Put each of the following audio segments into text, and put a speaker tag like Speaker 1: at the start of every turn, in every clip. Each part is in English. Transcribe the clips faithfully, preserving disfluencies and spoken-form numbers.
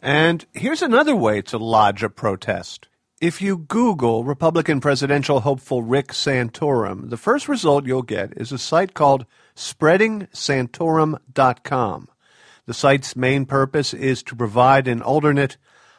Speaker 1: And here's another way to lodge a protest. If you Google Republican presidential hopeful Rick Santorum, the first result you'll get is a site called spreading santorum dot com. The site's main purpose is to provide an alternate,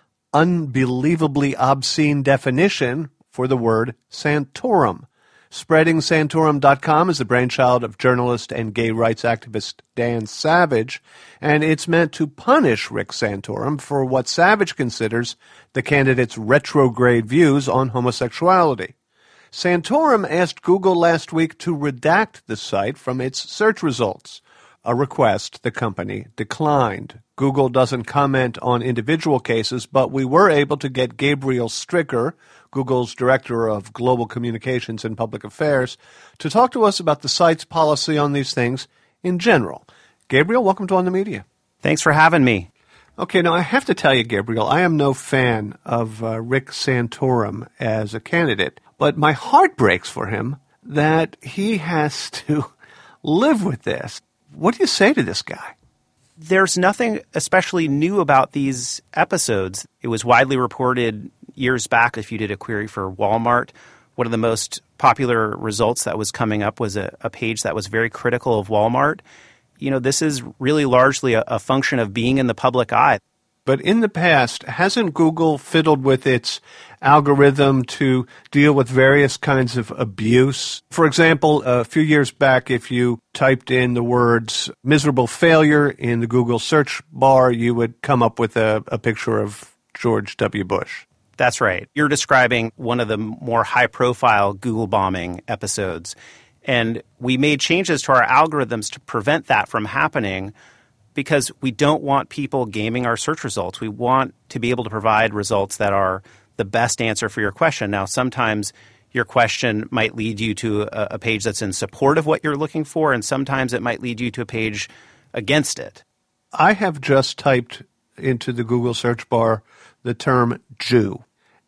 Speaker 1: unbelievably obscene definition for the word Santorum. spreading santorum dot com is the brainchild of journalist and gay rights activist Dan Savage, and it's meant to punish Rick Santorum for what Savage considers the candidate's retrograde views on homosexuality. Santorum asked Google last week to redact the site from its search results, a request the company declined. Google doesn't comment on individual cases, but we were able to get Gabriel Stricker, Google's Director of Global Communications and Public Affairs, to talk to us about the site's policy on these things in general. Gabriel, welcome to On the Media.
Speaker 2: Thanks for having me.
Speaker 1: Okay, now I have to tell you, Gabriel, I am no fan of uh, Rick Santorum as a candidate, but my heart breaks for him that he has to live with this. What do you say to this guy?
Speaker 2: There's nothing especially new about these episodes. It was widely reported years back if you did a query for Walmart. One of the most popular results that was coming up was a, a page that was very critical of Walmart. You know, this is really largely a, a function of being in the public eye.
Speaker 1: But in the past, hasn't Google fiddled with its algorithm to deal with various kinds of abuse? For example, a few years back, if you typed in the words miserable failure in the Google search bar, you would come up with a, a picture of George W. Bush.
Speaker 2: That's right. You're describing one of the more high-profile Google bombing episodes. And we made changes to our algorithms to prevent that from happening, because we don't want people gaming our search results. We want to be able to provide results that are the best answer for your question. Now, sometimes your question might lead you to a, a page that's in support of what you're looking for, and sometimes it might lead you to a page against it.
Speaker 1: I have just typed into the Google search bar the term Jew,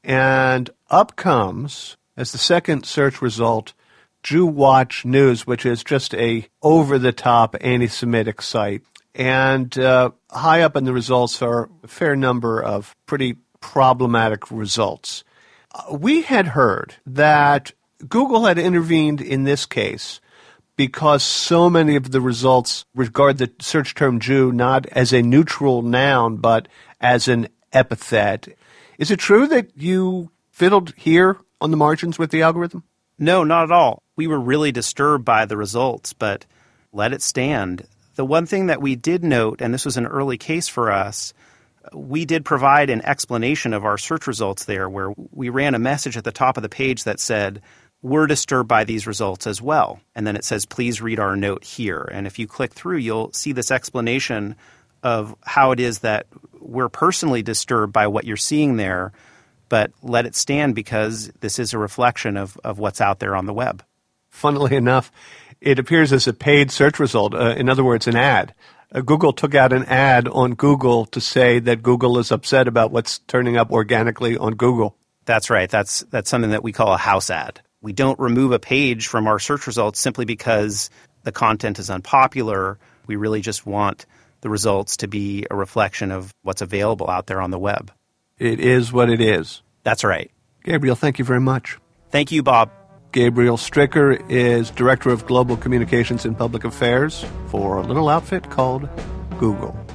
Speaker 1: and up comes, as the second search result, Jew Watch News, which is just a over-the-top anti-Semitic site. And uh, high up in the results are a fair number of pretty problematic results. Uh, we had heard that Google had intervened in this case because so many of the results regard the search term Jew not as a neutral noun, but as an epithet. Is it true that you fiddled here on the margins with the algorithm?
Speaker 2: No, not at all. We were really disturbed by the results, but let it stand. The one thing that we did note, and this was an early case for us, we did provide an explanation of our search results there, where we ran a message at the top of the page that said, we're disturbed by these results as well. And then it says, please read our note here. And if you click through, you'll see this explanation of how it is that we're personally disturbed by what you're seeing there, but let it stand because this is a reflection of, of what's out there on the web.
Speaker 1: Funnily enough, it appears as a paid search result. Uh, in other words, an ad. Uh, Google took out an ad on Google to say that Google is upset about what's turning up organically on Google.
Speaker 2: That's right. That's that's something that we call a house ad. We don't remove a page from our search results simply because the content is unpopular. We really just want the results to be a reflection of what's available out there on the web.
Speaker 1: It is what it is.
Speaker 2: That's right.
Speaker 1: Gabriel, thank you very much.
Speaker 2: Thank you, Bob.
Speaker 1: Gabriel Stricker is Director of Global Communications and Public Affairs for a little outfit called Google.